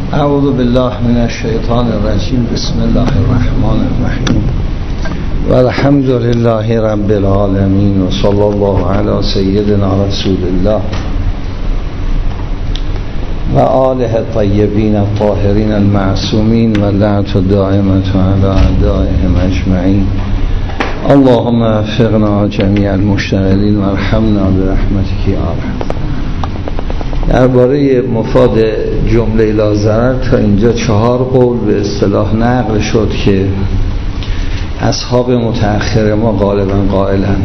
اعوذ بالله من الشیطان الرجیم. بسم الله الرحمن الرحیم و الحمد لله رب العالمین و صلی الله علی سیدنا رسول الله و آله الطیبین الطاهرین المعصومین و لعنت دائمة علی اعدائهم اجمعین. اللهم وفقنا جمیع المشتغلین و ارحمنا برحمتک یا ارحم. درباره مفاد جمله لا ضرر تا اینجا 4 قول به اصطلاح نقل شد که اصحاب متأخر ما غالبا قائلن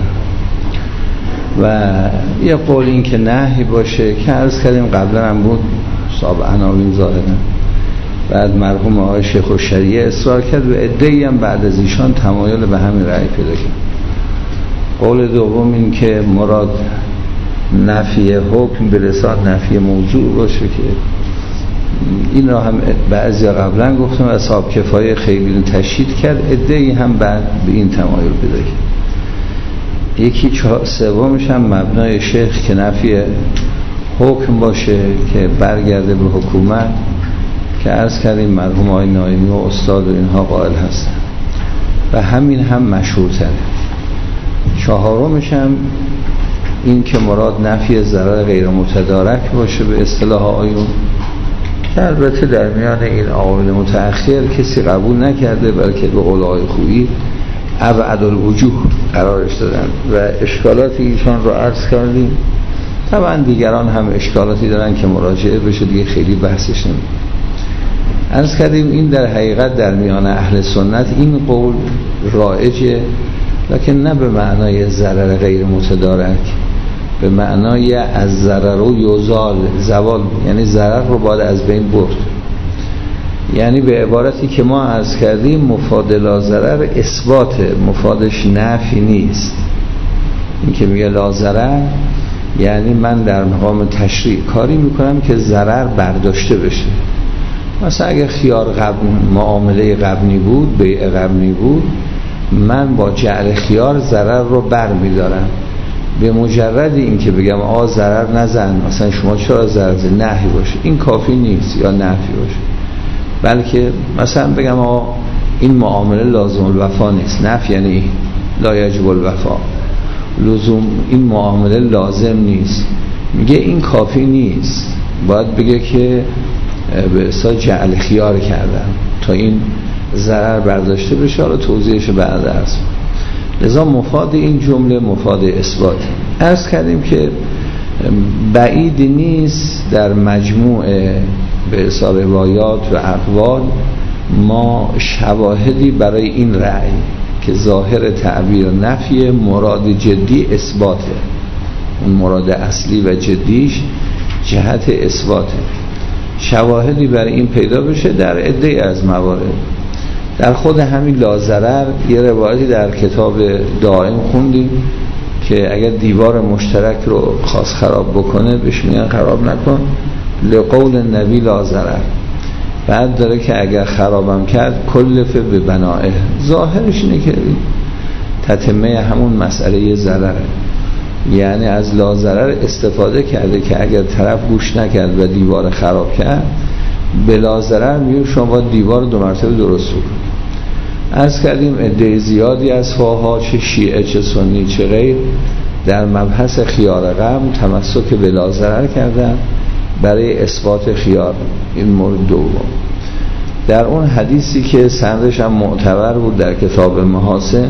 و یه قول این که نهی باشه که عرض کردیم قبلا هم بود صاحب عناوین ظاهرا. بعد مرحوم آقای شیخ الشریعه اصرار کرد و عده‌ای هم بعد از ایشان تمایل به همین رأی پیدا کرد. قول دوم این که مراد نفی حکم به لسان نفی موضوع باشه که این را هم بعضی قبلا گفتم اصحاب کفایه خیلی تشدید کرد، عده‌ای هم بعد به این تمایل پیدا کرد. یکی سومش هم مبنای شیخ که نفی حکم باشه که برگرده به حکومت که عرض کردیم مرحوم آقای نایمی و استاد و اینها قائل هستن و همین هم مشهورتره. 4مش هم این که مراد نفی ضرر غیر متدارک باشه به اصطلاح آیون که البته در میان این عوامل متأخر کسی قبول نکرده بلکه به قول آقای خویی ابعد الوجوه قرارش دادن و اشکالات ایشان رو عرض کردیم. طبعا دیگران هم اشکالاتی دارن که مراجعه بشه، دیگه خیلی بحثش نمید. عرض کردیم این در حقیقت در میان اهل سنت این قول رایجه، لکن نه به معنای ضرر غیر متدارک، به معنای از ضرر و یزال زوال، یعنی ضرر رو باید از بین برد. یعنی به عبارتی که ما عرض کردیم مفاد لا ضرر اثباته، مفادش نفی نیست. این که میگه لا ضرر یعنی من در مقام تشریع کاری میکنم که ضرر برداشته بشه. مثلا اگه خیار قبل معامله قبلی بود، بیع قبلی بود، من با جعل خیار ضرر رو بر میدارم. به مجرد این که بگم ضرر نزن، مثلا شما چرا ضرر زن، نهی باشه، این کافی نیست یا نفی باشه، بلکه مثلا بگم این معامله لازم الوفا نیست. نفی یعنی لا یجب الوفا، لزوم این معامله لازم نیست، میگه این کافی نیست، باید بگه که به اصطلاح جعل خیار کردم تا این ضرر برداشته بشه. حالا توضیحش بعد است. لذا مفاد این جمله مفاد اثبات. عرض کردیم که بعید نیست در مجموع به اصطلاح روایات و اقوال ما شواهدی برای این رأی که ظاهر تعبیر نفی مراد جدی اثباته، اون مراد اصلی و جدیش جهت اثباته، شواهدی برای این پیدا بشه در عده از موارد. در خود همین لا ضرر یه روایتی در کتاب دائم خوندیم که اگر دیوار مشترک رو خواست خراب بکنه بهش میگن خراب نکن لقول نبی لا ضرر. بعد داره که اگر خرابم کرد کلفه به بنائه. ظاهرش اینه که تتمه همون مسئله ضرره، یعنی از لا ضرر استفاده کرده که اگر طرف گوش نکرد و دیوار خراب کرد به لا ضرر میگه شما باید دیوار 2 مرتبه درست کنید. عرض کردیم عده زیادی از فقها چه شیعه چه سنی چه غیر در مبحث خیار غم تمسک به لا ضرر کردن برای اثبات خیار. این مورد دوم. در اون حدیثی که سندش هم معتبر بود در کتاب محاسن،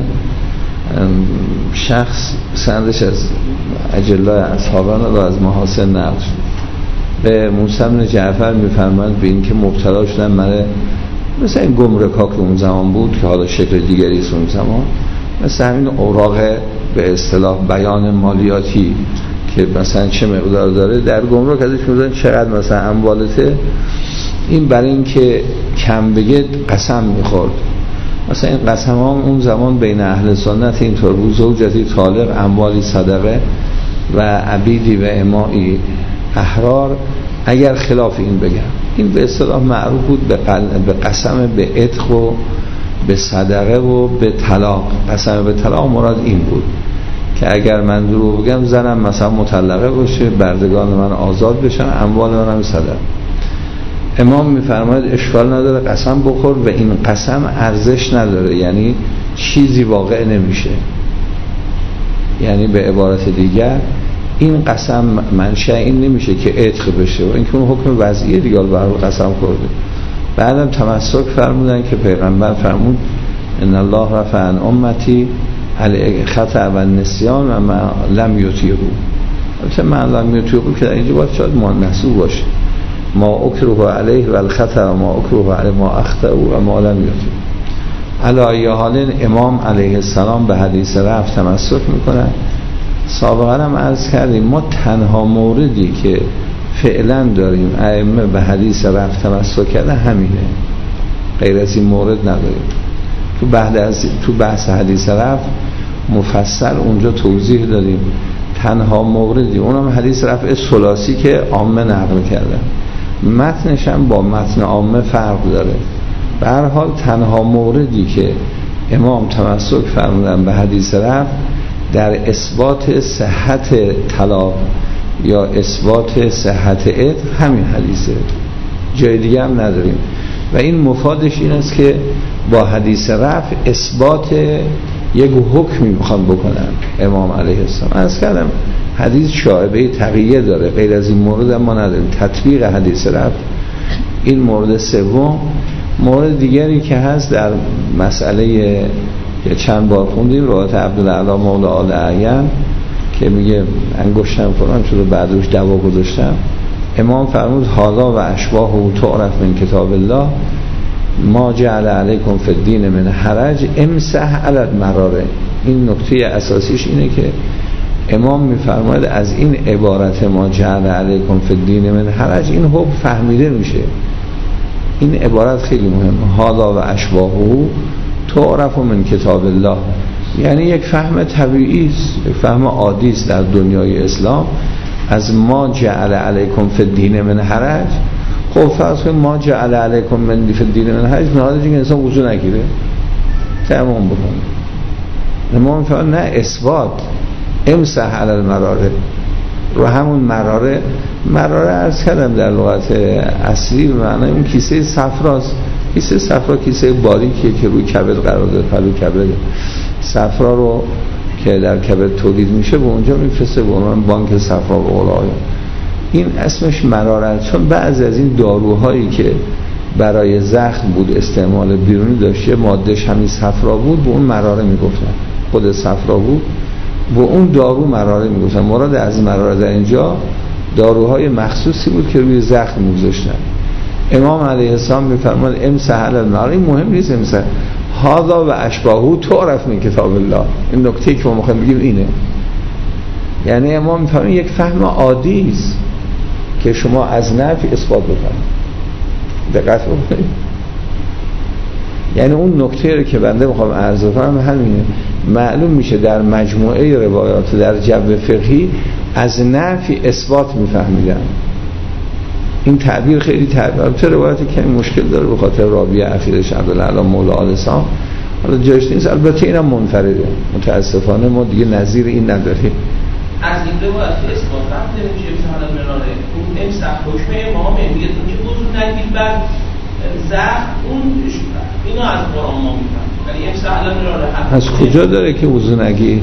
شخص سندش از اجلای اصحابان و از محاسن نقل شد، به موسی بن جعفر میفرماند به این که مبتلا شدن مثل این گمرکا که اون زمان بود که حالا شکل دیگری است اون زمان، مثل همین اوراق به اصطلاح بیان مالیاتی که مثلا چه مقدار داره در گمرک ازش می‌پرسن چقدر مثلا اموالته. این برای این که کم بگه قسم میخورد. مثلا این قسم ها اون زمان بین اهل سنت اینطور بود: زوجتی طالق اموالی صدقه و عبیدی و امائی احرار. اگر خلاف این بگم، این به اصطلاح معروف بود به قسم به عتق و به صدقه و به طلاق. قسم به طلاق مراد این بود که اگر من دروغ بگم زنم مثلا مطلقه باشه، بردگان من آزاد بشن، اموال من هم صدقه. امام میفرماید اشکال نداره قسم بخور و این قسم ارزش نداره، یعنی چیزی واقع نمیشه. یعنی به عبارت دیگر این قسم منشأ این نمیشه که عتق بشه و اینکه اون حکم وضعیه دیگه به هر قسم خورده. بعدم تمسک فرمودن که پیغمبر فرمود ان الله رفع عن امتی الخطأ و النسیان و ما لم یطیعوا. البته ما لم یطیعوا که در اینجا باید شاید منصوب باشه، ما اکره علیه و الخطأ و ما اکره علیه ما اخطأ و ما لم یطیعوا. علی ای حال امام علیه السلام به حدیث رفع تمسک میکنن. سابقا هم عرض کردیم ما تنها موردی که فعلا داریم ائمه به حدیث رفع تمسک کردن همینه، غیر از این مورد نداریم. تو بحث حدیث رفع مفصل اونجا توضیح دادیم. تنها موردی اونم حدیث رفع ثلاثی که عامه نقل کردن، متنش هم با متن عامه فرق داره. به هر حال تنها موردی که امام تمسک فرمودن به حدیث رفع در اثبات صحت طلاق یا اثبات صحت عتق همین حدیثه، جای دیگه هم نداریم. و این مفادش این است که با حدیث رفع اثبات یک حکمی میخوان بکنن امام علیه السلام. از کردم حدیث شایبه تقیه داره، غیر از این مورد هم ما نداریم. تطبیق حدیث رفع این مورد سوم. مورد دیگری که هست در مسئله که چند بار خوندیم روایت عبدالعلا مولا آل اعین که میگه انگشتم فلان شده بعدش دوا گذاشتم. امام فرمود حالا و اشباه تعرف من کتاب الله ما جعل علیکم فی الدین من حرج امسح علی المراره. این نکته اساسیش اینه که امام میفرماید از این عبارت ما جعل علیکم فی الدین من حرج این حکم فهمیده میشه. این عبارت خیلی مهمه، حالا و اشباه تعرف من کتاب الله، یعنی یک فهم طبیعی است، یک فهم عادی است در دنیای اسلام. از ما جعل علیکم فی الدین من حرج، خب فرض کنید ما جعل علیکم من فی الدین من حرج نهاد دیگه انسان وضو نگیره تمام بکنه. ما میفهمیم نه، اثبات امسح علی المراره، رو همون مراره عرض کردم در لغت اصلی معنی اون کیسه صفراست. کیسه صفرا کیسه باریکیه که روی کبد قرار داره، پلو کبد صفرا رو که در کبد تولید میشه به اونجا میفرسته به عنوان بانک صفرا به قول آقایون. این اسمش مراره، چون بعضی از این داروهایی که برای زخم بود استعمال بیرونی داشته مادهش همین صفرا بود به اون مراره میگفتن، خود صفرا بود به اون دارو مراره میگفتن. مراد از مراره در اینجا داروهای مخصوصی بود که روی زخم میگذاشتن. امام علیه السلام میفرماد امسح علی المراره. این مهم نیست امسح، هذا و اشباهه تعرف من کتاب الله. این نکته که ما میخوایم بگیم اینه، یعنی امام میفرماد یک فهم عادی است که شما از نفی اثبات بکنید. دقت بکنید، یعنی اون نکته رو که بنده میخوام عرض کنم همینه. معلوم میشه در مجموعه روایات در جو فقهی از نفی اثبات میفهمیدن. این تعبیر خیلی تعبیر، البته روایتی که مشکل داره به خاطر راوی اخیرش عبدالعلا مولا آل سام، حالا جاش نیست. البته اینم منفرده، متاسفانه ما دیگه نظیر این نداریم. از این روایت اثبات نمیشه مثلا مراره اون امسح حکم امام میگه که وضو نگیر بعد زخم اون اینو از قرآن ما میفهمیم، ولی امسح علی مراره از کجا داره که وضو نگیر؟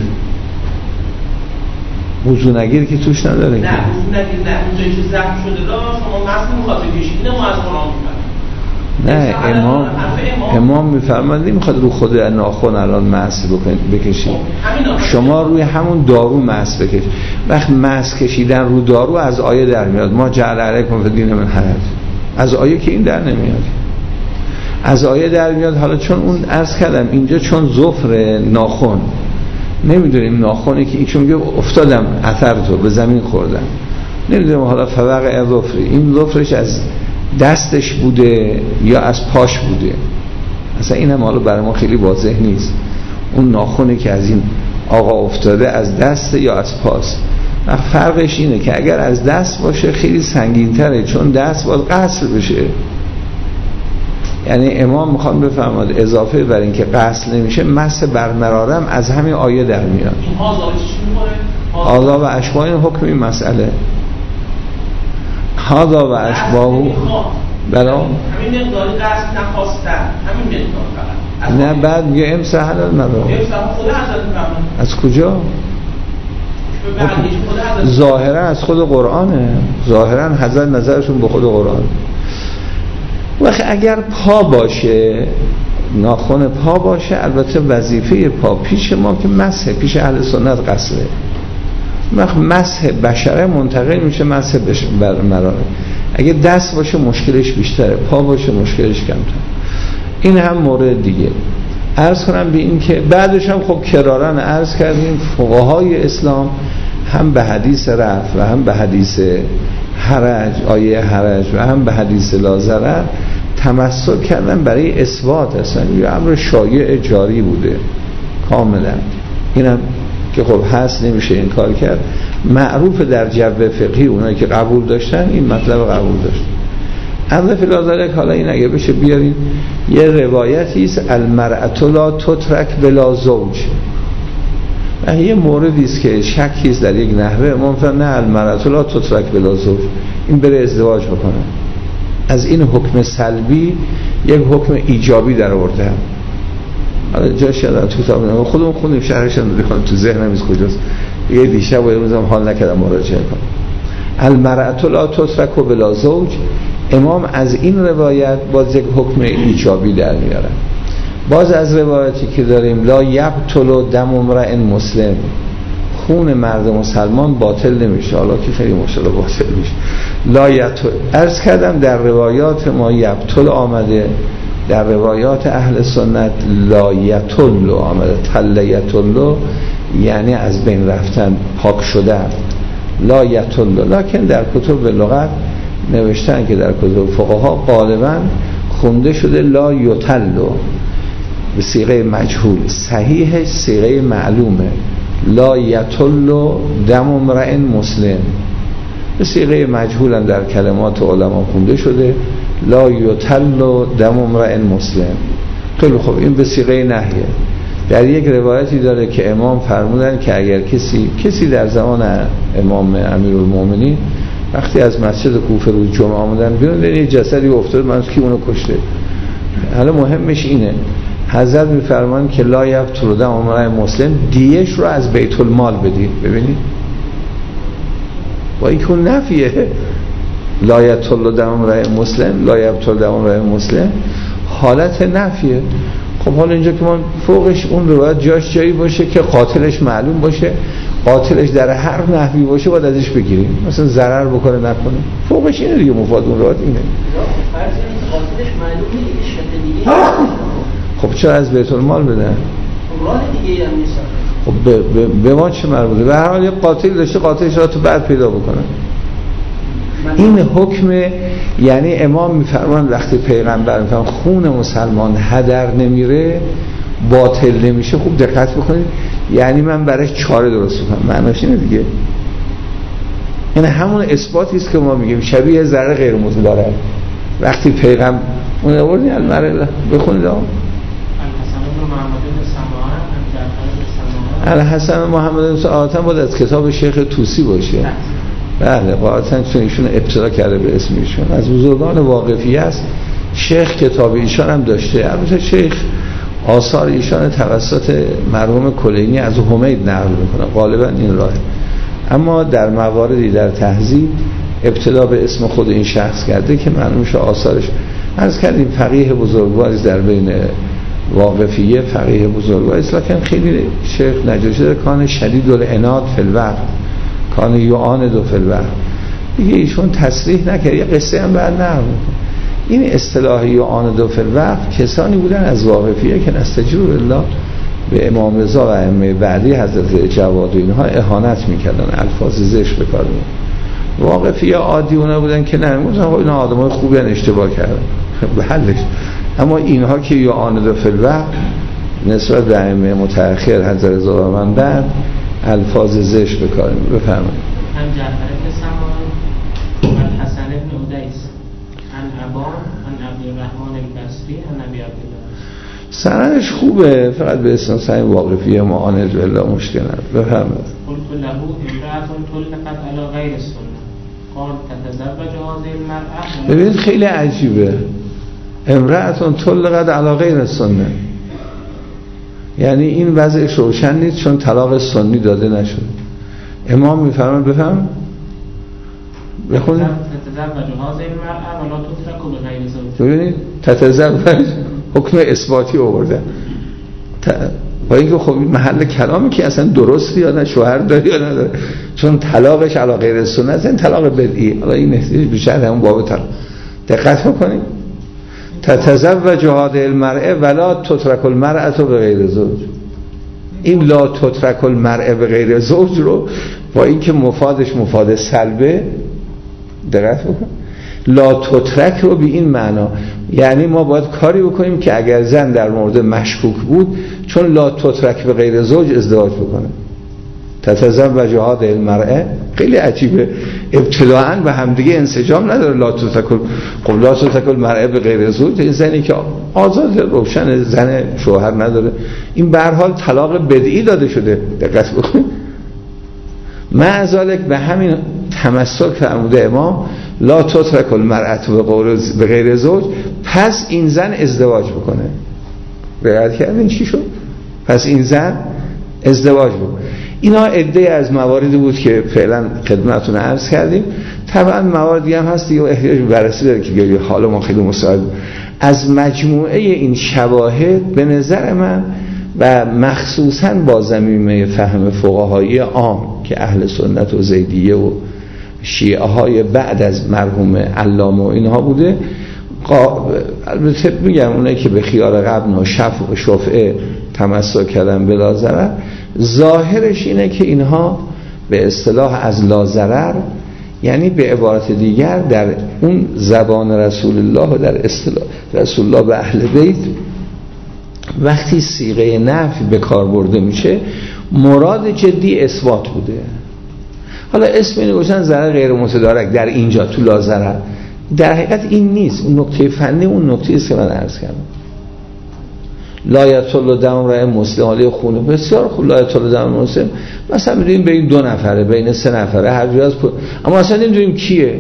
وضو نگیر که توش نداره که. نه وضو نگیر، نه اونجایی که زخم شده را شما مس نمیخواد بکشید، اینو ما از قرآن میفهمیم. نه امام میفرماد نمیخواد رو خود ناخن الان مس بکشید، شما روی همون دارو مس بکشید. وقت مس کشیدن رو دارو از آیه در میاد ما جعل علیکم فی الدین من حرج، از آیه که این در نمیاد، از آیه در میاد. حالا چون اون عرض کردم اینجا چون ظفر ناخن نمیدونیم ناخنی که چون میگه افتادم اثر تو به زمین خوردم نمیدونیم حالا فوق ظفری این ظفرش از دستش بوده یا از پاش بوده، اصلا این هم حالا برای ما خیلی واضح نیست. اون ناخنی که از این آقا افتاده از دست یا از پاست. فرقش اینه که اگر از دست باشه خیلی سنگین تره، چون دست باید غسل بشه. یعنی امام میخوام بفرماد اضافه بر این که غسل نمیشه مس بر مرارم از همین آیه در میاد. هذا و اشباه این حکم این مسئله. هذا و اشباه بلا همین مقداری قصد نخواستن، همین مقدار فقط. نه بعد میگه امسح المراء. خود حضرت محمد از کجا؟ ظاهرا از خود قرآنه، ظاهرا حضرت نظرشون به خود قرآن. وقت اگر پا باشه، ناخن پا باشه، البته وظیفه پا پیش ما که مسح، پیش اهل سنت قصده، وقت مسح بشره منتقل میشه مسح بر مراره. اگه دست باشه مشکلش بیشتره، پا باشه مشکلش کمتر. این هم مورد دیگه. عرض کنم به این که بعدش هم خب کرارن عرض کردیم فقهای اسلام هم به حدیث رفع و هم به حدیث حرج، آیه حرج و هم به حدیث لا ضرر تمسک کردن برای اثبات. اصلا یه امر شایع جاری بوده کاملا. اینم که خب هست نمیشه این کار کرد. معروف در جو فقهی اونایی که قبول داشتن این مطلب قبول داشتن. اما فی الحال حالا این اگه بشه بیارین یه روایتی است المرأة لا تترک بلا زوج. یه موردی است که شکی است در یک نحوه ممکن نه المرأة لا تترک بلا زوج، این بره ازدواج بکنه. از این حکم سلبی یک حکم ایجابی در آورده هم. حالا جاش یادم تو کتاب نمیدونم خودمون خوندیم شرحش هم می‌خونم تو ذهنم نیست کجاست. یه دیشب و امروزم حال نکردم مراجعه کنم. المرأة لا تترک بلا زوج، امام از این روایت باز یک حکم ایجابی در میارن. باز از روایتی که داریم لا یبطل دم امرئ مسلم، خون مرد مسلمان باطل نمیشه. حالا که خیلی مشکل باطل میشه. لا یبطل، عرض کردم در روایات ما یبطل آمده، در روایات اهل سنت لا یطل آمده. تل یطل یعنی از بین رفتن، پاک شدن. لا یطل، لکن در کتب لغت نوشتن که در کتب فقها غالبا خونده شده لا یطل به صیغه مجهول. صحیح صیغه معلومه لا یطل دم امرئ مسلم، به صیغه مجهول هم در کلمات علما خونده شده لا یطل دم امرئ مسلم. خیلی خب این به صیغه نهیه. در یک روایتی داره که امام فرمودن که اگر کسی در زمان امام امیرالمومنین وقتی از مسجد کوفه روز جمعه آمدن بیرون یه جسدی افتاد، من کی اونو کشته. حالا مهمش اینه حضرت میفرمان که لا یبطل دم امرئ مسلم، دیهش رو از بیت المال بدید. ببینید با این نفیه لا یبطل دم امرئ مسلم، لا یبطل دم امرئ مسلم حالت نفیه. خب حالا اینجا که ما فوقش اون روایت جاش جایی باشه که قاتلش معلوم باشه، قاتلش در هر نحوی باشه باید ازش بگیریم، مثلا ضرر بکنه نکنه، فوقش اینه دیگه. مفاد اون روایت اینه قاتلش معلوم نیست شکل دیگه. خب چرا از بیت المال بدن؟ راه دیگه هم نیست. خب به ما چه مربوطه؟ به هر حال یه قاتل داشته، قاتلش را تو بعد پیدا بکنن. این حکم، یعنی امام میفرمان وقتی پیغمبر میفرمان خون مسلمان هدر نمیره، باطل نمیشه، خوب دقت بکنید، یعنی من برایش چاره درست کنم. معناش اینه دیگه. این همون اثباتی است که ما میگیم شبیه ذره غیر متضرر. وقتی پیغمبر اون آوردی المرء بخونید الحسن محمد سعادتاً بود از کتاب شیخ طوسی باشه. بله قاعدتاً چون ایشون ابتدا کرده به اسم ایشون، از بزرگان واقفی است. شیخ کتاب ایشان هم داشته. البته شیخ آثار ایشان توسط مرحوم کلینی از حمید نقل میکنه، غالبا این راه. اما در مواردی در تهذیب ابتدا به اسم خود این شخص کرده که معلوم شه آثارش. عرض کردیم فقیه بزرگواری در بین واقفیه، فقیه بزرگواری است، لکن خیلی شیخ نجاشی کان شدید العناد فی الوقت، کان یعاند فی الوقت دیگه. ایشون تصریح نکرد، یه قصه هم بعد نقل میکنه. این اصطلاح یعاند فی الوقت کسانی بودن از واقفیه که نستجیب الله به امام رضا و ائمه بعدی حضرت جواد و اینها اهانت میکردن، الفاظ زشت به کار میبردن. واقفیه عادی اونا بودن که نمیگفتن اینا آدمای خوبی ان اشتباه کردن به حلش. اما اینها که یعاند فی الوقت نسبت به ائمه متأخر حضرت رضا و من بعد الفاظ زشت به کار میبردن. بفرمایید. هم جعفر بن سمان و حسن بن ادیس عن ابان عن عبدالرحمن البصری عن ابی عبدالله. سندش خوبه، فقط به اسم صحیح واقفیه معاند بالله مشکل نداره. بفرمایید. قلت له امرأة طلقت على غیر السنة قال تتزوج هذه المرأة. ببینید خیلی عجیبه، امرأتون طلقت علی غیر سنه، یعنی این وضعش روشن نیست چون طلاق سنی داده نشد. امام میفرماید بفهم بخونید تتزوج هذه المرأة ولا تترك بغیر زوج. ببینید تتزوج حکم اثباتی آورده، با اینکه خب محل کلامی که اصلا درست یا نه، شوهر داره یا نداره، چون طلاقش علی غیر سنت این طلاق بدعی. حالا این نحوه بیشتر همون باب طلاق دقت میکنید. تتزوج هذه المرأة ولا تترك المرأة بغیر زوج، این لا تترک المرأة بغیر زوج رو با اینکه مفادش مفاد سلبه، دقت بکن، لا تترک رو به این معنا، یعنی ما باید کاری بکنیم که اگر زن در مورد مشکوک بود، چون لا تترک بغیر زوج ازدواج بکنه. تتزوج هذه المرأة خیلی عجیبه، ابتداعاً به همدیگه انسجام نداره. لا تترک المرأة بغیر زوج، این زنی که آزاد روشن، زن شوهر نداره، این به هر حال طلاق بدعی داده شده. دقت بکن. معذالک به همین تمسک فرموده امام لا تترک المرأة بغیر زوج، پس این زن ازدواج بکنه. دقت کردین چی شد؟ پس این زن ازدواج بکنه. اینا عده از مواردی بود که فعلا خدمتتون عرض کردیم. طبعا مواردی هم هست دیگه احتیاج به بررسی داره که حالا ما خیلی مساعد. از مجموعه این شواهد به نظر من و مخصوصا با زمینه فهم فقهایی عام که اهل سنت و زیدیه و شیعه های بعد از مرحوم علامه و اینها بوده، البته میگم اونایی که به خیال قبل و شفع و شفعه تمسک کردن بلا ضرر، ظاهرش اینه که اینها به اصطلاح از لا ضرر، یعنی به عبارت دیگر در اون زبان رسول الله و در اصطلاح رسول الله به اهل بیت وقتی صیغه نفی به کار برده میشه مراد جدی اثبات بوده. حالا اسم اینو گذاشتن ضرر غیر متدارک در اینجا تو لا ضرر، در حقیقت این نیست. اون نکته فنی اون نکته است که من عرض کردم. لا یطل دم امرئ مسلم علی خونه، بسیار خوب. لا یطل دم مسلم مثلا میدونیم بین 2 نفره، بین 3 نفره، هر جور از اما اصلا نمیدونیم کیه،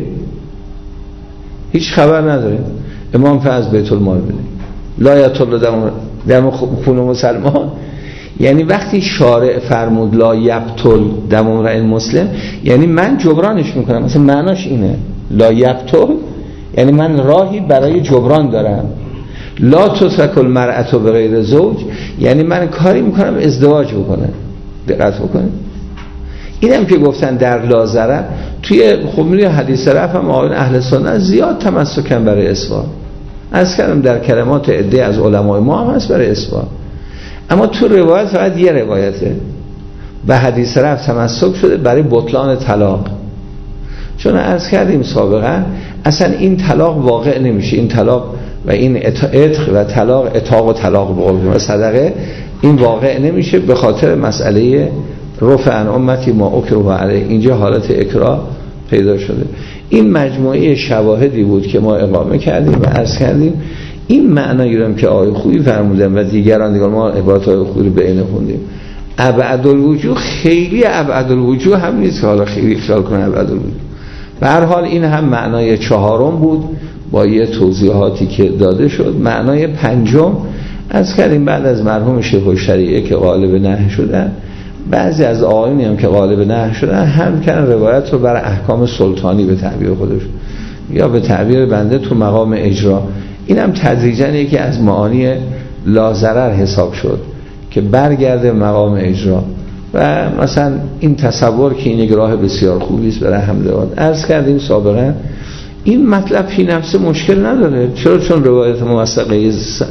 هیچ خبر نداریم. امام فاز بیت المال بده لا یطل دم خون مسلمان، یعنی وقتی شارع فرمود لا یقتل دم امرئ مسلم، یعنی من جبرانش میکنم. مثلا معناش اینه لا یقتل، یعنی من راهی برای جبران دارم. لا تترک المرأة بغیر زوج، یعنی من کاری میکنم ازدواج بکنه. دقت بکنید. اینم که گفتن در لا ضرر، توی خب میگه حدیث رفع هم آقایون اهل سنت زیاد تمسکن برای اثبات. از کردم در کلمات عده از علمای ما هم هست برای اثبات، اما تو روایت فقط یه روایته به حدیث رفع تمسک شده برای بطلان طلاق. چون عرض کردیم سابقا اصلا این طلاق واقع نمیشه، این طلاق و این عتق و طلاق، عتاق و طلاق و صدقه، این واقع نمیشه به خاطر مسئله رفع عن امتی ما اکره علیه. اینجا حالت اکراه پیدا شده. این مجموعه شواهدی بود که ما اقامه کردیم و عرض کردیم. این معنایی رو که آقای خویی فرمودن و دیگران ما عبارت آقای خویی رو به عین خوندیم. ابعد الوجوه خیلی ابعد الوجوه هم نیست که حالا خیلی خیال کنه ابعد الوجوه. به هر حال این هم معنای 4م بود با یه توضیحاتی که داده شد. معنای 5م از کردیم بعد از مرحوم شیخ الشریعه که غالب نهی شدن، بعضی از آقایونی هم که غالب نهی شدن هم کردن روایت رو برای احکام سلطانی به تعبیر خودش یا به تعبیر بنده تو مقام اجرا. اینم تدریجاً یکی از معانی لا ضرر حساب شد که برگرده مقام اجرا. و مثلا این تصور که این یک راه بسیار خوبی است برای حمدواد. عرض کردیم سابقا این مطلب فی نفس مشکل نداره. چرا؟ چون روایت موثقه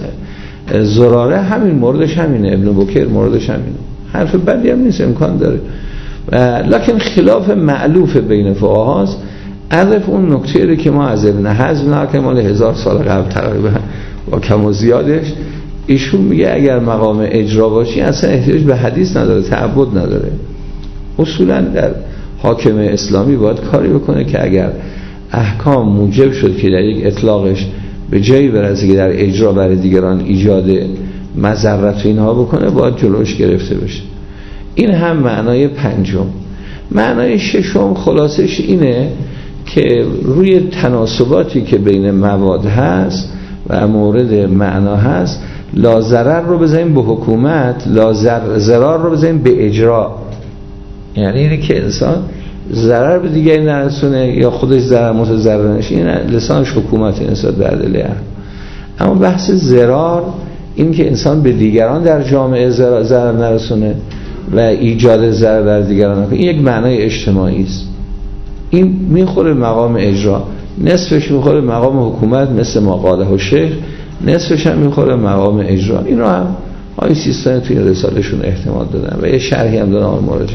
زراره همین موردش همینه، ابن بکر موردش همینه، حرف بدی هم نیست، امکان داره. لکن خلاف مألوف بین فقهاست. عرف اون نکته رو که ما از ابن حزم نقل مال 1000 سال قبل تقریبا با کم و زیادش، ایشون میگه اگر مقام اجرا باشی اصلا احتیاج به حدیث نداره، تعبد نداره. اصولا در حاکم اسلامی باید کاری بکنه که اگر احکام موجب شد که در یک اطلاقش به جایی برسه که در اجرا برای دیگران ایجاد مضرت اینها بکنه، باید جلوش گرفته بشه. این هم معنای 5م. معنای 6م خلاصش اینه که روی تناسباتی که بین مواد هست و مورد معنا هست لا ضرر رو بزنیم به حکومت، لا ضرار رو بزنیم به اجرا. یعنی اینه که انسان ضرر به دیگری نرسونه یا خودش ضرر متضرر نشه، این لسانش حکومت نسبت به عدله. اما بحث ضرار این که انسان به دیگران در جامعه ضرر نرسونه و ایجاد ضرر در دیگران نکنه، این یک معنای اجتماعی است. این میخوره مقام اجرا، نصفش میخوره مقام حکومت مثل ما قاله و شیخ، نصفش هم میخوره مقام اجرا. این رو هم آقای سیستانی توی رسالهشون احتمال دادن و یه شرحی هم دادن آن مراجعه.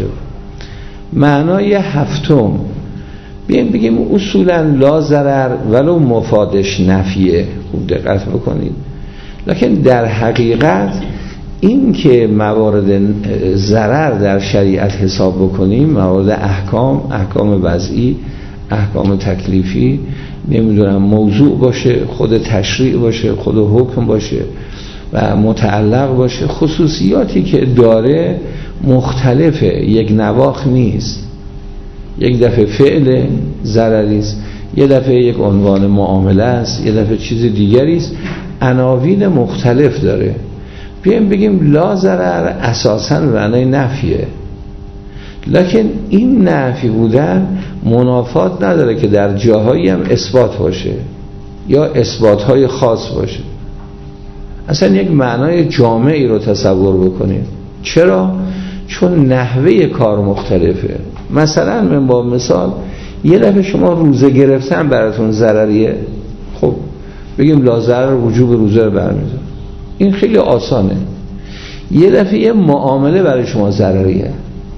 معنای هفتم بگیم اصولا لا ضرر ولو مفادش نفیه. خوب دقت بکنید. لکن در حقیقت این که موارد ضرر در شریعت حساب بکنیم، موارد احکام وضعی، احکام تکلیفی، نمیدونم موضوع باشه، خود تشریع باشه، خود حکم باشه و متعلق باشه، خصوصیاتی که داره مختلفه، یک نواخ نیست. یک دفعه فعل ضرری است، یه دفعه یک عنوان معامله است، یه دفعه چیز دیگری است، عناوین مختلف داره. بیایم بگیم لا ضرر اساساً معنای نفیه، لکن این نفی بودن منافات نداره که در جاهایی هم اثبات باشه یا اثباتهای خاص باشه. اصلا یک معنای جامعی رو تصور بکنید. چرا؟ چون نحوه کار مختلفه. مثلا من با مثال یه دفعه شما روزه گرفتن براتون ضرریه، خب بگیم لا ضرر وجوب روزه رو برمی‌داره، این خیلی آسانه. یه دفعه یه معامله برای شما ضرریه،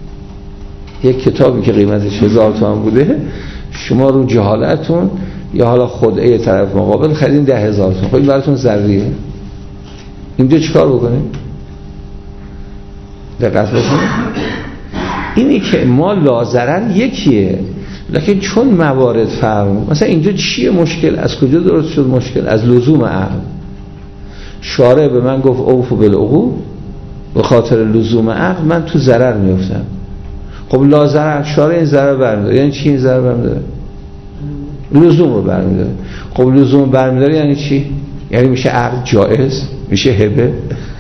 یک کتابی که قیمتش 1000 تومان بوده شما رو جهالتون یا حالا خدعه طرف مقابل خریدین 10,000 تومان، خب این براتون ضرریه. اینجا چیکار بکنیم؟ دقت بکنید. اینی که ما لا ضرر یکیه، لکن چون موارد فرق، مثلا اینجا چیه مشکل؟ از کجا درست شد مشکل؟ از لزوم عقل. شارع به من گفت اوفو بالعقود، به خاطر لزوم عقل من تو ضرر میافتم. خب لا ضرر، شارع این ضرر برمی‌داره. یعنی چی این ضرر برمی‌داره؟ لزوم رو برمی‌داره. خب لزوم برمی‌داره یعنی چی؟ یعنی میشه عقل جائز، میشه هبه.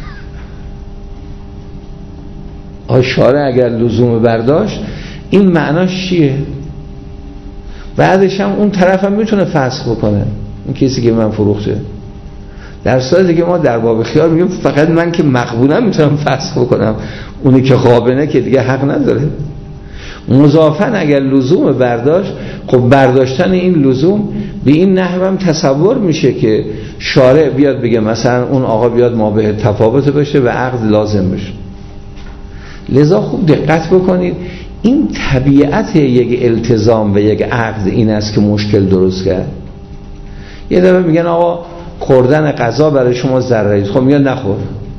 شارع اگر لزوم برداشت این معناش چیه؟ بعدش هم اون طرف هم میتونه فسخ بکنه، اون کسی که من فروخته. در صورتی که ما در باب خیار میگیم فقط من که مقبولم میتونم فسخ بکنم، اونی که غابنه که دیگه حق نداره. مضافاً اگر لزوم برداشت، خب برداشتن این لزوم به این نحو هم تصور میشه که شارع بیاد بگه مثلا اون آقا بیاد ما به تفاوت بشه و عقد لازم بشه. لذا خوب دقت بکنید، این طبیعت یک التزام و یک عقد این است که مشکل درست کرد. یه دفعه میگن آقا خوردن غذا برای شما ضرری است، خب میگن نخور.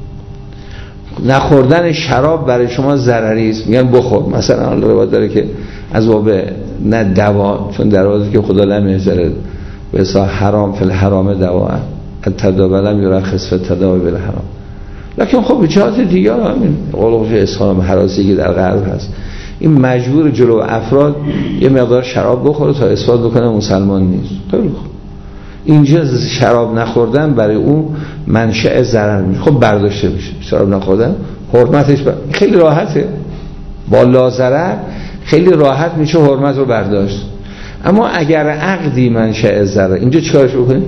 نخوردن شراب برای شما ضرری است، میگن بخور. مثلا روایت داره که از باب نه دوا، چون در واقع که خدا لم یذر به اصلا حرام فی الحرام دوا، التداوی لم یرخص فی التداوی بالحرام. لکن خب به جهات دیگر همین قول اسلام حراسی که در غرب هست، این مجبور جلو افراد یه مقدار شراب بخوره تا اثبات بکنه مسلمان نیست. خیلی خوب، اینجا شراب نخوردن برای اون منشأ ضرر میشه، خب برداشته میشه. شراب نخوردن حرمتش خیلی راحته، با لا ضرر خیلی راحت میشه حرمت رو برداشت. اما اگر عقدی منشأ ضرر، اینجا چیکارش بکنیم؟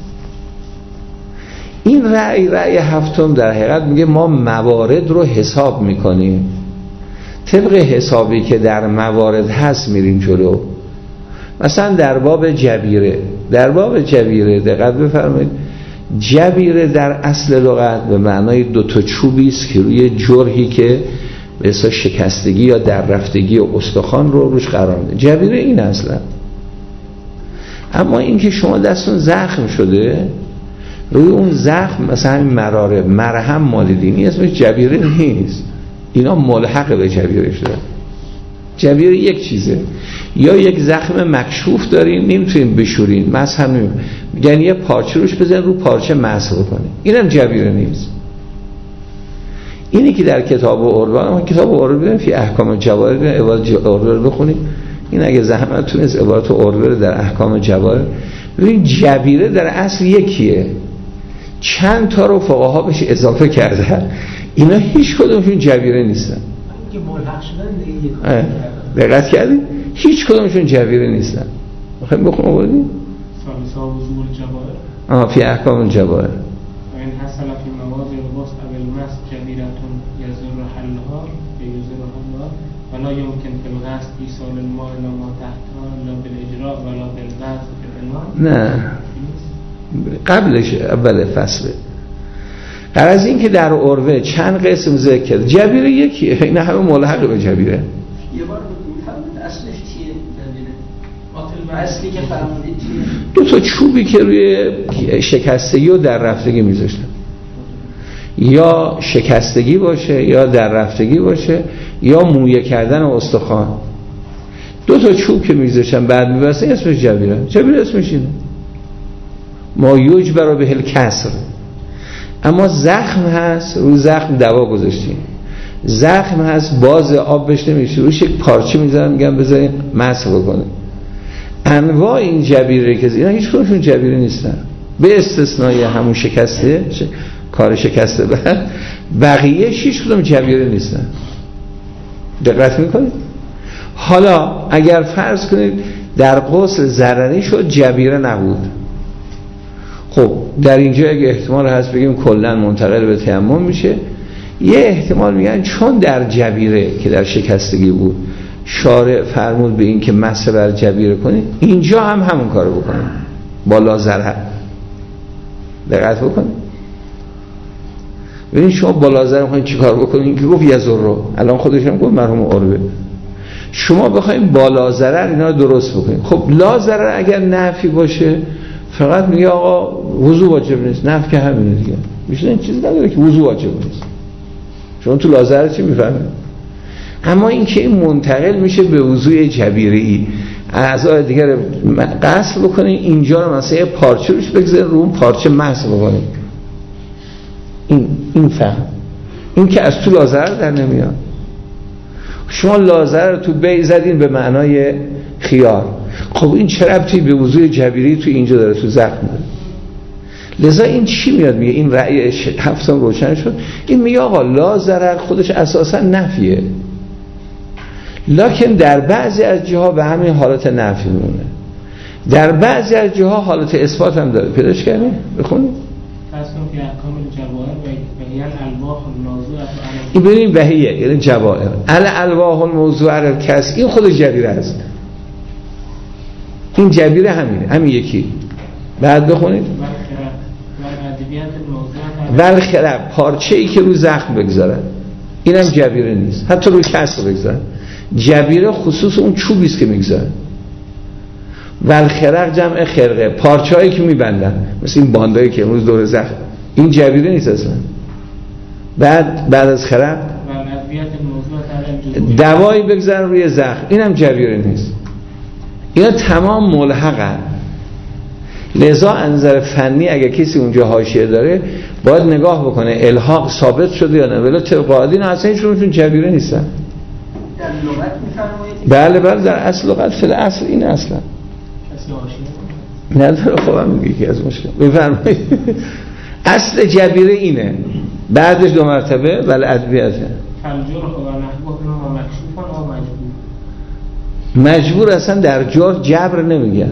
این رأی هفتم در حقیقت میگه ما موارد رو حساب میکنیم، طبق حسابی که در موارد هست میریم جلو. مثلا در باب جبیره، دقت بفرمایید، جبیره در اصل لغت به معنای دوتا چوبی است که روی جرحی که به اصلا شکستگی یا در رفتگی استخوان رو روش قرار میده. جبیره این اصلا. اما این که شما دستون زخم شده، روی اون زخم مثلا مراره مرهم مالیدین، این اسمش جبیره نیست، اینا ملحق به جبیره شده. جبیره یک چیزه، یا یک زخم مکشوف دارین نمیتونین بشورین، مسح هم نمیتونین، میگن یه پارچه روش بزن، رو پارچه مسح بکنین، اینم جبیره نیست. اینی که در کتاب اروال، کتاب اروال فی احکام جواهر عبارت اروال بخونید، این اگه زحمت تونست عبارت عروه رو در احکام جبائر ببین، جبیره در اصل یکیه، چند تا رو فقها بهش اضافه کرده، اینا هیچ کدومشون جبیره نیستن. که ملحق شدن دیگه دقت کردید؟ هیچ کدومشون جبیره نیستن. میخوایم بخونم آوردیم؟ ثالثا وضوء الجبائر فی احکام الجبائر و این حصل فی مواضع الغسل او المس جبیرتون یزر حلها بیزر حلها ولا یمکن فی الغسل ایصال الماء الی ما تحتها لا بالاجراء ولا بالغسل بالاناء. نه، قبلش اول فصله. غرض این که در عروه چند قسم ذکر کرد، جبیره یکیه، این همه ملحق به جبیره. یه بار میفهمید اصلش چیه جبیره؟ اصلی که فرمودید چیه؟ دو تا چوبی که روی شکستگی و در رفتگی میذاشتن، یا شکستگی باشه یا در رفتگی باشه یا مویه کردن استخوان، دو تا چوب که میذاشتن بعد میبستن، اسمش جبیره. جبیره اسمش اینه، ما یجبر به الکسر. اما زخم هست، روی زخم دوا گذاشتیم، زخم هست باز آب بهش نمیشه، روش یک پارچه میذارن میگن بذارین مسح بکنه. انواع این جبیره که اینا هیچ کدومشون جبیره نیستن به استثنای همون شکسته کار شکسته بقیه هیچ کدوم جبیره نیستن. دقت میکنید؟ حالا اگر فرض کنید در غسل ضرری شد جبیره نبود، خب در اینجا اگه احتمال هست بگیم کلا منتقل به تیمم میشه، یه احتمال میگن چون در جبیره که در شکستگی بود شارع فرمود به این که مسح بر جبیره کنید، اینجا هم همون کارو بکنید با لا ضرر. دقت بکنید، ببین شما با لا ضرر میخواین چی کار بکنید؟ که گفت یزر رو الان خودش هم گفت مرحوم عروه، شما بخواید با لا ضرر اینا رو درست بکنید. خب لا ضرر اگر نفی باشه فقط میگه آقا وضو واجب نیست، نفی که همینه دیگه، میشه این چیزی نداره که وضو واجب نیست. شما تو لا ضرر چی میفهمید؟ اما این که این منتقل میشه به وضوء جبیره‌ای، اعضای دیگر غسل بکنید، اینجا رو مثلا یه پارچه روش بگذارید، رو اون پارچه مسح بکنید. این فهم، این که از تو لا ضرر در نمیاد. شما لا ضرر تو بی زدین به معنای خیار، خب این چه ربطی به وضوء جبیره‌ای تو اینجا داره، تو زخم داره؟ لذا این چی میاد میگه؟ این رأی هفتم روشن شد، این میگه آقا لا ضرر خودش اساسا نفیه، لکن در بعضی از جاها به همین حالت نفی میمونه، در بعضی از جاها حالت اثبات هم داره. پیداش کردیم؟ بخونیم فصل فی احکام الجبائر و هی الالواح الموضوعه علی، این ببینیم بهیه یعنی جبائر، الالواح الموضوعه علی الکسر، این خود جبیره است، این جبیره همینه، همین یکی. بعد بخونید والخرق، پارچه ای که روی زخم بگذارن، این هم جبیره نیست، حتی روی کسر بگذارن. جبیره خصوص اون چوبی است که میگذارن. والخرق جمع خرقه، پارچه هایی که میبندن، مثل این باندایی که امروز دور زخم، این جبیره نیست اصلا. بعد از خرق دوایی بگذارن روی زخم، این هم جبیره نیست. اینا تمام ملحقن. لذا انظر فنی اگه کسی اونجا حاشیه داره باید نگاه بکنه الحاق ثابت شده یا نه، ولی طبقاتی نه، اصلا هیچون جبیره نیستن. در لغت میفرمایید؟ بله در اصل لغت فعل اصل این اصلا کسی حاشیه نداره. خب هم میگه که از مشکل بفرمایید. اصل جبیره اینه، بعدش دو مرتبه ولی ادویته فالجرح و نحوه ما مکشوفا و مجبور اصلا در جبر نمیگن،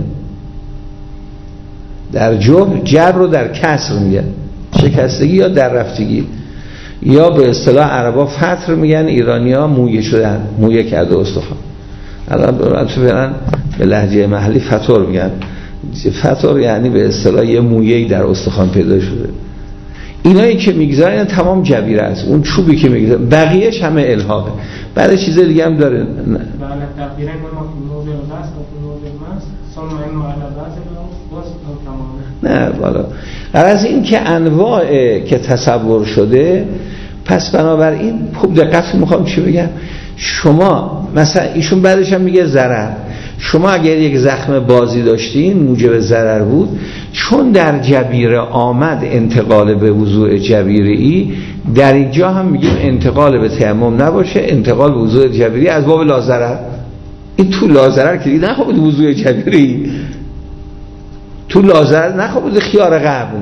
در جبر رو در کسر میگن، شکستگی یا در رفتگی، یا به اصطلاح عربا فتر میگن، ایرانی‌ها مویه شدن، مویه کرده استخوان. الان فعلا به لهجه محلی فتر میگن. فتر یعنی به اصطلاح یه مویه‌ای در استخوان پیدا شده. اینایی که میگذارن تمام جبیره است، اون چوبی که میگذارن، بقیه‌اش همه الحاقه. بعد چیز دیگه هم داره. بله تقدیرا ما موضوع الغسل و موضوع المس ثم ما علی بعض نه بالا. از این که انواع که تصور شده، پس بنابراین خوب دقت میخوام چی بگم. شما مثلا ایشون بعدش هم میگه ضرر، شما اگر یک زخم بازی داشتین موجب ضرر بود، چون در جبیره آمد انتقال به وضوء جبیره‌ای، در اینجا هم میگیم انتقال به تیمم نباشه، انتقال به وضوء جبیره‌ای از باب لا ضرر. این تو لاضرر که دیگه نخوابید وضوء کبیری، تو لاضرر نخوابید خیار قبل.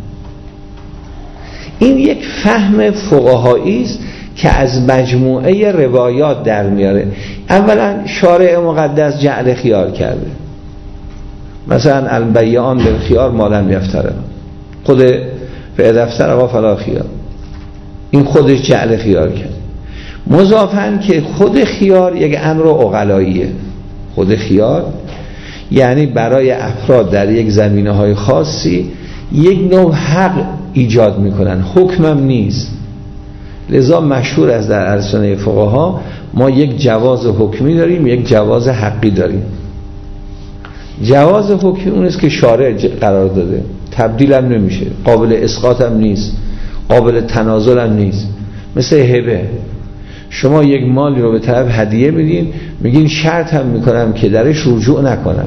این یک فهم فقهایی است که از مجموعه روایات در میاره. اولا شارع مقدس جعل خیار کرده، مثلا البیعان بالخیار ما لم یفترقا، خود فاذا افترقا فلا خیار، این خودش جعل خیار کرد. مضافاً که خود خیار یک امر عقلاییه. خود خیار یعنی برای افراد در یک زمینه‌های خاصی یک نوع حق ایجاد میکنن، حکمم نیست. لذا مشهور از در ارسانه فقها ما یک جواز حکمی داریم، یک جواز حقی داریم. جواز حکمی اون است که شارع قرار داده، تبدیل هم نمیشه، قابل اسقاط هم نیست، قابل تنازل هم نیست. مثل هبه، شما یک مالی رو به طرف هدیه میدین، میگین شرط هم میکنم که درش رجوع نکنم،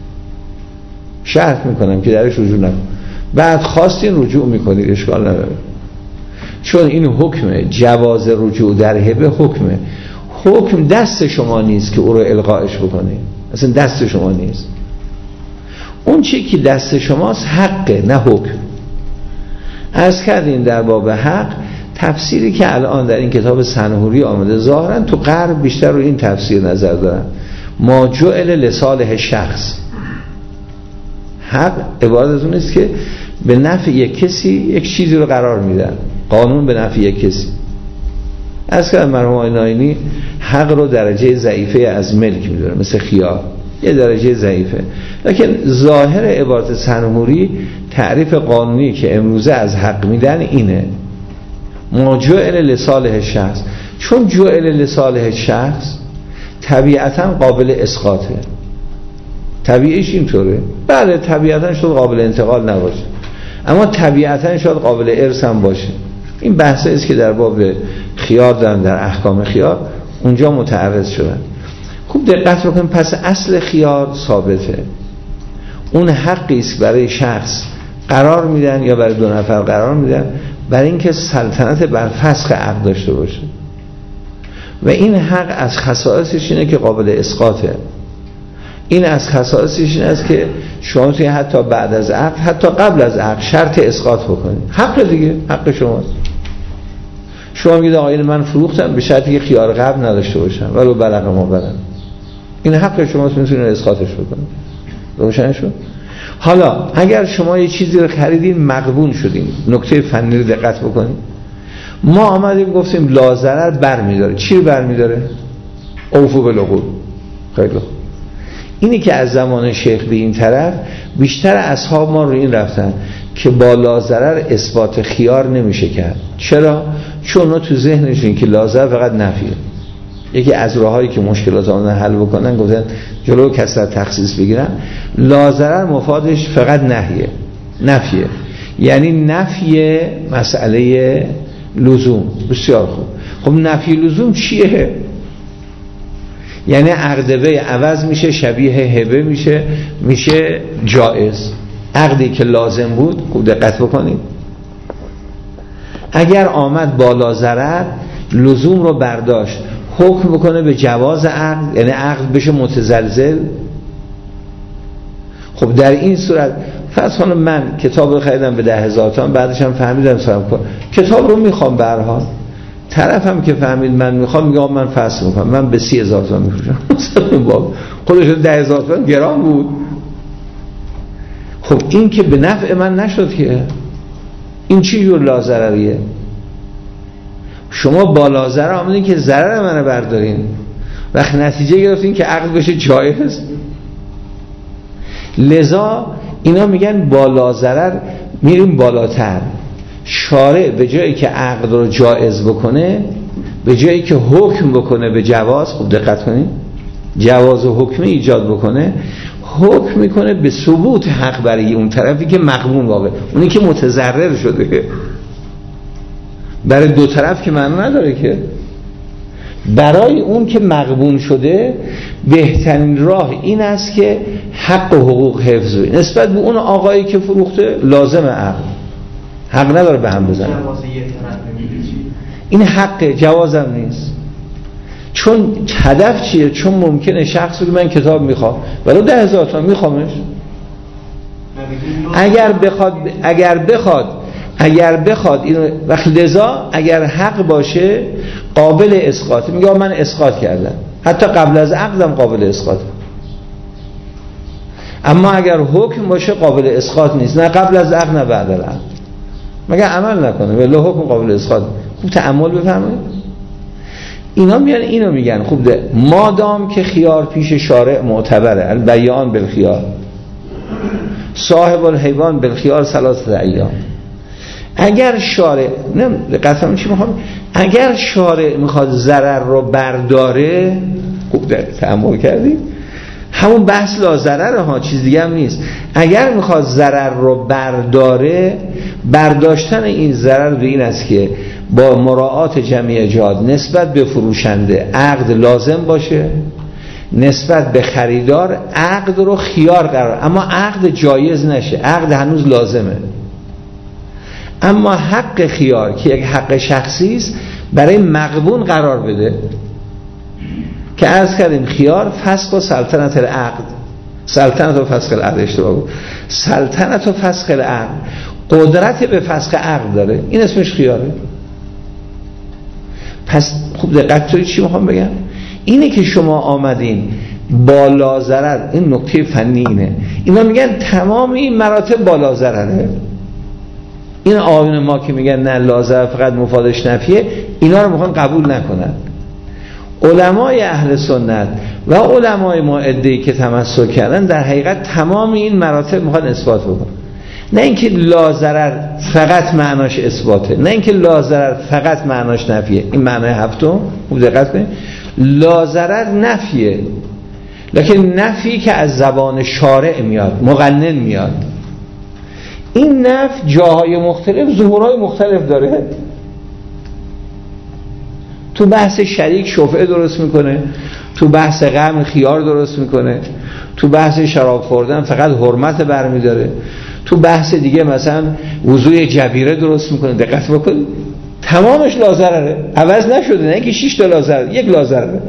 شرط میکنم که درش رجوع نکنم، بعد خواستین رجوع میکنید، اشکال نداره، چون این حکمه. جواز رجوع در هبه حکمه. حکم دست شما نیست که او رو الغاش بکنید، اصلا دست شما نیست. اون چی که دست شماست حقه، نه حکم. عرض کردیم در باب حق تفسیری که الان در این کتاب سنهوری آمده، ظاهرا تو غرب بیشتر رو این تفسیر نظر دارن، ما جعل لصالح شخص. حق عبارت از اون است که به نفع یک کسی یک چیزی رو قرار میدن، قانون به نفع یک کسی. از که مرحوم آقای ناینی حق رو درجه ضعیفه از ملک میدونه، مثل خیار یه درجه ضعیفه، لیکن ظاهر عبارت سنهوری تعریف قانونی که امروزه از حق میدن اینه، ما جعل لصالح شخص. چون جعل لصالح شخص طبیعتا قابل اسقاطه، طبیعیش اینطوره. بله طبیعتا شاید قابل انتقال نباشه، اما طبیعتا شاید قابل ارث هم باشه. این بحثه است که در باب خیار دارن، در احکام خیار اونجا متعرض شدن. خوب دقت بکنید، پس اصل خیار ثابته، اون حقی است برای شخص قرار میدن یا برای دو نفر قرار میدن برای اینکه سلطنت بر فسخ عقد داشته باشه، و این حق از خصائصش اینه که قابل اسقاطه. این از خصائصش این است که شما توی حتی بعد از عقد، حتی قبل از عقد شرط اسقاط بکنید. حق دیگه، حق شماست. شما میگید آقای من فروختم به شرطی که خیار قبل نداشته باشم ولو بلغ ما بلغ، این حق شماست، میتونید اسقاطش بکنید. روشن شد؟ حالا اگر شما یه چیزی رو خریدین مغبون شدین، نکته فنی رو دقت بکنید، ما آمدیم گفتیم لا ضرر برمیداره. چی رو برمیداره؟ اوفو بالعقود. خیلی خوب. اینی که از زمان شیخ به این طرف بیشتر اصحاب ما رو این رفتن که با لا ضرر اثبات خیار نمیشه کرد. چرا؟ چون اونا تو ذهنشون که لا ضرر فقط نفیه. یکی از راهایی که مشکلات آمدن حل بکنن گفتن جلو کسرت تخصیص بگیرن، لا ضرر مفادش فقط نفیه، یعنی نفی مسئله لزوم. بسیار خوب. خب نفی لزوم چیه؟ یعنی عقد وی عوض میشه، شبیه هبه میشه جائز. عقدی که لازم بود، خوب دقت بکنید، اگر آمد بالا ضرر لزوم رو برداشت، حکم بکنه به جواز عقد، یعنی عقد بشه متزلزل. خب در این صورت فرض کنم من کتاب رو خریدم به 10,000 تومان، بعدش هم فهمیدم کتاب رو میخوام، به هر حال طرفم که فهمید من میخوام میگه من فصل میکنم، من به 30,000 تومان میفروشم. خودش 10,000 تومان گران بود. خب این که به نفع من نشد که، این چی جور لا ضرریه؟ شما با لا ضرر آمدین که ضرر منو بردارین، وقت نتیجه گرفتین که عقد بشه جایز. لذا اینا میگن با لا ضرر میریم بالاتر. شارع به جایی که عقد رو جایز بکنه، به جایی که حکم بکنه به جواز، خب دقت کنید، جواز و حکمی ایجاد بکنه، حکم میکنه به ثبوت حق برای اون طرفی که مغبون واقع، اونی که متضرر شده، که برای دو طرف که معنی نداره که. برای اون که مغبون شده بهترین راه این است که حق و حقوق حفظ بشه. نسبت به اون آقایی که فروخته لازم عقد، حق نداره به هم بزنه. این حق، جوازم نیست. چون هدف چیه؟ چون ممکنه شخص بگه من کتاب میخوام ولو 10,000 تومان میخوامش. اگر بخواد اینو وقت لذا اگر حق باشه قابل اسقاط، میگه من اسقاط کردم، حتی قبل از عقدم قابل اسقاط. اما اگر حکم باشه قابل اسقاط نیست، نه قبل از عقد نه بعد از عقد، مگر عمل نکنه ولی حکم قابل اسقاط. خوب تأمل بفرمایید. اینا میان اینو میگن خوب ده، مادام که خیار پیش شارع معتبره، البیان بالخیار، صاحب الحیوان بالخیار 3 ایام. اگر شارع قسم چی میخوام، اگر شارع میخواد ضرر رو برداره، خوب ده تأمل کردید، همون بحث لا ضرر ها، چیز دیگه هم نیست. اگر میخواد ضرر رو برداره، برداشتن این ضرر به این است که با مراعات جمعی جهات نسبت به فروشنده عقد لازم باشه، نسبت به خریدار عقد رو خیار قرار، اما عقد جایز نشه، عقد هنوز لازمه. اما حق خیار که یک حق شخصی است برای مغبون قرار بده، که عرض کردیم خیار فسخ و سلطنت العقد، سلطنت و فسخ العقد، اشتباه بود، سلطنت و فسخ العقد، قدرت به فسخ عقد داره، این اسمش خیاره. پس خوب دقت کنید چی میخوام بگم، اینه که شما آمدین بالا ضرر، این نکته فنی اینه، اینا میگن تمام این مراتب بالا ضرره. این آیون ما که میگن نه لازم فقط مفادش نفیه، اینا رو میخوان قبول نکنن. علمای اهل سنت و علمای ما ادعی که تمسک کردن در حقیقت تمام این مراتب میخوان اثبات بکنن. نه اینکه لا ضرر فقط معناش اثباته، نه اینکه لا ضرر فقط معناش نفیه. این معنای هفتم خوب دقت کنید، لا ضرر نفیه، لکن نفی که از زبان شارع میاد، مقنن میاد. این نفی جاهای مختلف ظهورهای مختلف داره. تو بحث شریک شفعه درست میکنه، تو بحث غم خیار درست میکنه، تو بحث شراب خوردن فقط حرمت برمیداره، تو بحث دیگه مثلا وضوء جبیره درست میکنه. دقت بکنید تمامش لازرره، عوض نشده، نه اینکه 6 تا لازره، یک لازره.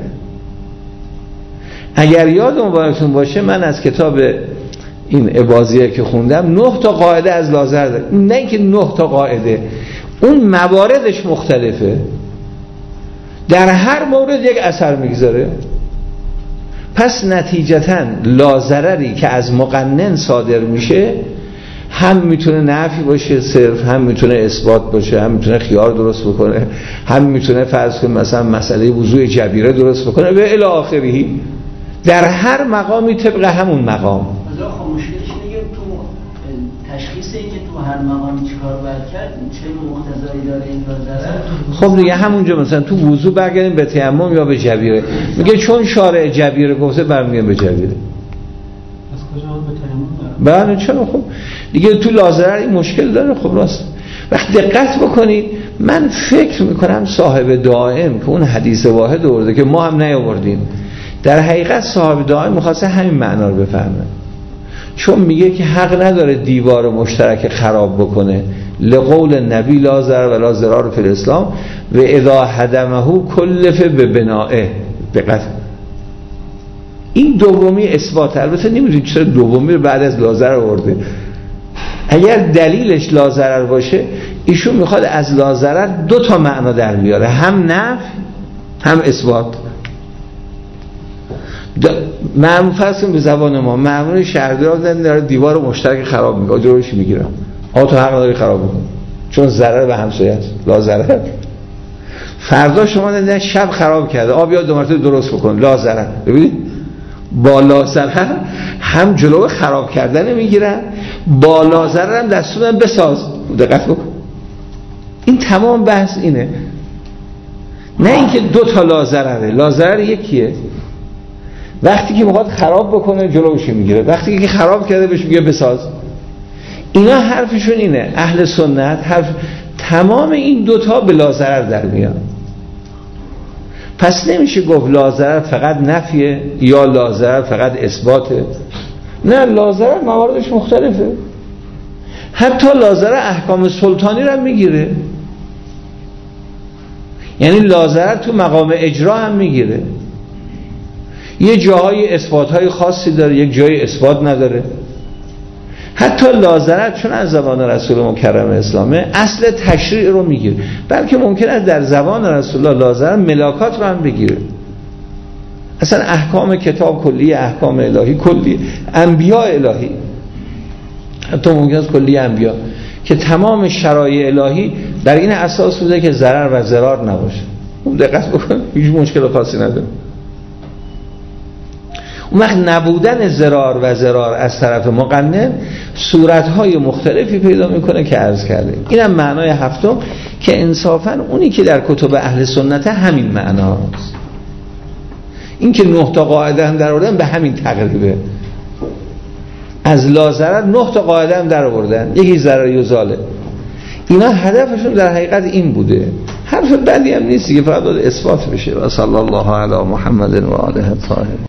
اگر یادمون باشه باشه من از کتاب این اباضیه که خوندم 9 تا قاعده از لازر داره، نه اینکه 9 تا قاعده، اون مواردش مختلفه، در هر مورد یک اثر میگذاره. پس نتیجتاً لازرری که از مقنن صادر میشه هم میتونه نفی باشه صرف، هم میتونه اثبات باشه، هم میتونه خیار درست بکنه، هم میتونه فرض کنه مثلا مسئله وضوء جبیره درست بکنه و الی آخره، در هر مقامی طبق همون مقام. خب مشکلش اینه تو تشخیصی که تو هر مقامی چیکار باید کرد، چه مقتضایی داره این لازره. خب دیگه همونجا مثلا تو وضوء برگردیم به تیمم یا به جبیره، میگه چون شارع جبیره گفته برمیگردیم به جبیره. از کجا به تیمم؟ بله چرا؟ خب دیگه تو لازره این مشکل داره. خب راست وقت دقت بکنید، من فکر میکنم صاحب دائم که اون حدیث واحد آورده که ما هم نیاوردیم، در حقیقت صاحب دائم میخواسته همین معنا رو بفهمه، چون میگه که حق نداره دیوار مشترک خراب بکنه، لقول نبی لا ضرر ولا ضرار فی الاسلام و اذا هدمه کلف به بنائه. دقت، این دومی اثبات، البته نمیدونید چرا دومی رو بعد از لا ضرر آورده. اگر دلیلش لا ضرر باشه ایشون میخواد از لا ضرر 2 تا معنا در بیاره، هم نفی هم اثبات. معمول فرض به زبان ما معمول شهردار داره دیوار مشترک خراب میکنه، جلوش میگیره، تو حق نداری خراب بکن چون ضرر به همسایه است، لا ضرر. فردا شما دیدن شب خراب کرده، بیا 2 مرتبه درست بکن، لا ضرر. ببینید با لا ضرر هم جلو خراب کردن میگیرن، با لا ضرر هم دستور میدن بساز. دقت بکن، این تمام بحث اینه، نه اینکه 2 تا لا ضرره. لا ضرر یکیه، وقتی که میخواد خراب بکنه جلوش میگیره، وقتی که خراب کرده بهش میگه بساز. اینا حرفشون اینه، اهل سنت حرف تمام این 2 تا به لا ضرر در میاد. پس نمیشه گفت لا ضرر فقط نفیه یا لا ضرر فقط اثباته، نه، لا ضرر مواردش مختلفه. حتی لا ضرر احکام سلطانی رو میگیره. یعنی لاضرر تو مقام اجرا هم میگیره. یه جاهای اثباتهای خاصی داره، یک جای اثبات نداره. حتی لاضرر چون از زبان رسول مکرم اسلامه اصل تشریع رو میگیره، بلکه ممکنه در زبان رسول الله لاضرر ملاکات رو هم بگیره. اصلا احکام کتاب کلی، احکام الهی کلی، انبیاء الهی، حتی ممکن است کلی انبیاء، که تمام شرایع الهی در این اساس بوده که ضرر و ضرار نباشه. دقت بکن، هیچ مشکل خاصی نداره. اون وقت نبودن ضرار و ضرار از طرف مقنن صورتهای مختلفی پیدا میکنه که عرض کردیم. اینم معنای هفتم که انصافا اونی که در کتب اهل سنت همین معناست. این که 9 تا قاعده هم در آوردن به همین تقریبه. از لا ضرر 9 تا قاعده هم در آوردن، یکی ضرر یزاله. اینا هدفشون در حقیقت این بوده. حرف بدی هم نیست که فقط اثبات بشه. و صلی الله علی محمد و آله الطاهرین.